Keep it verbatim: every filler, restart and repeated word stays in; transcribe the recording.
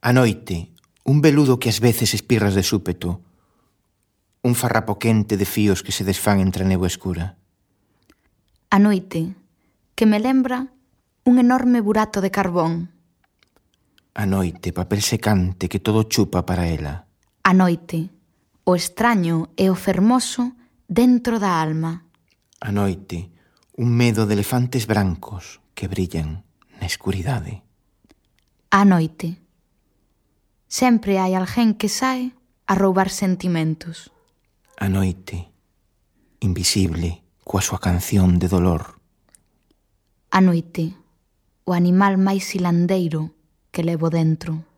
A noite, un veludo que ás veces espirras de súpeto, un farrapo quente de fíos que se desfán entre a néboa escura. A noite, que me lembra un enorme burato de carbón. A noite, papel secante que todo chupa para ela. A noite, o extraño e o fermoso dentro da alma. A noite, un medo de elefantes brancos que brillan na escuridade. A noite, sempre hai alguén que sae a roubar sentimentos. A noite, invisible, coa súa canción de dolor. A noite, o animal máis silandeiro que levo dentro.